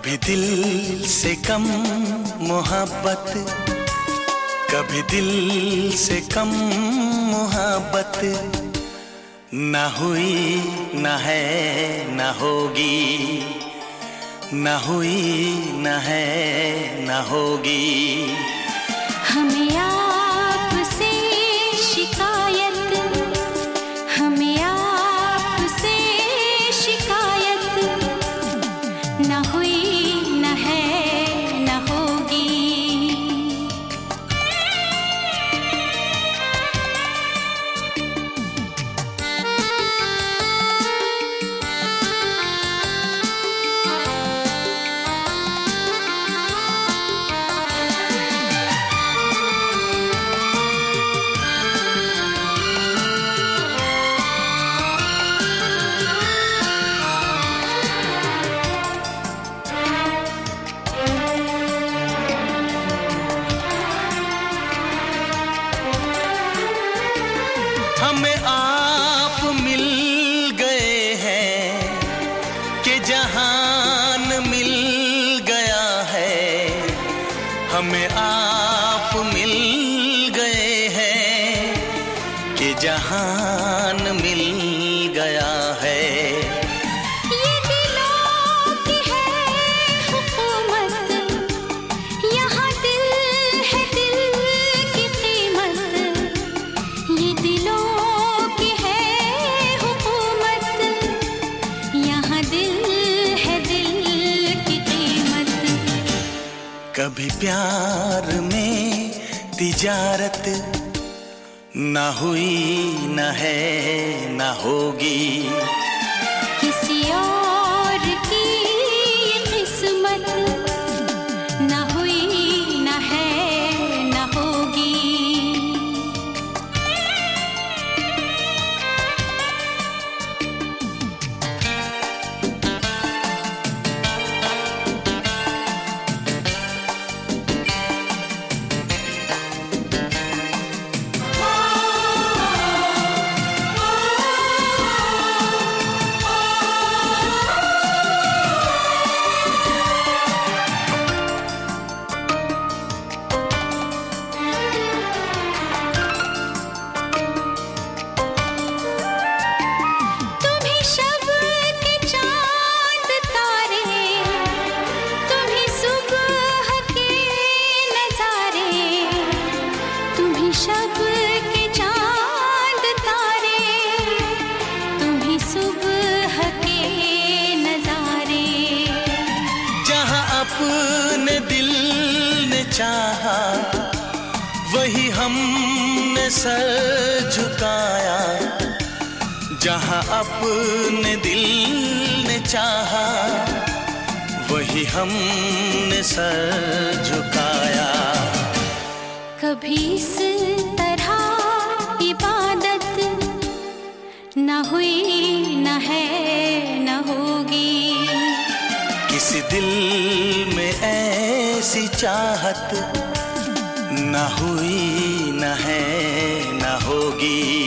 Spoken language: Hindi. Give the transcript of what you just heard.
कभी दिल से कम मोहब्बत, कभी दिल से कम मोहब्बत, ना हुई ना है ना होगी, ना हुई ना है ना होगी। हमें आपसे शिकायत, हमें आपसे शिकायत, ना हुई ना है ना होगी। हमें आप मिल गए हैं कि जहान मिल गया है, हमें आप मिल गए हैं कि जहान मिल गया है। ये दिलों की है हुकूमत, यहाँ दिल है दिल की कीमत। ये दिलों कभी प्यार में तिजारत, ना हुई ना है ना होगी। किसी और की किस्मत, ना हुई ना है ना होगी। शब के चांद तारे, तुम्ही सुबह के नजारे। जहाँ अपने दिल ने चाहा वही हमने सर झुकाया, जहाँ अपने दिल ने चाहा वही हमने सर झुकाया। कभी इस तरह इबादत, ना हुई ना है ना होगी। किसी दिल में ऐसी चाहत, ना हुई ना है ना होगी।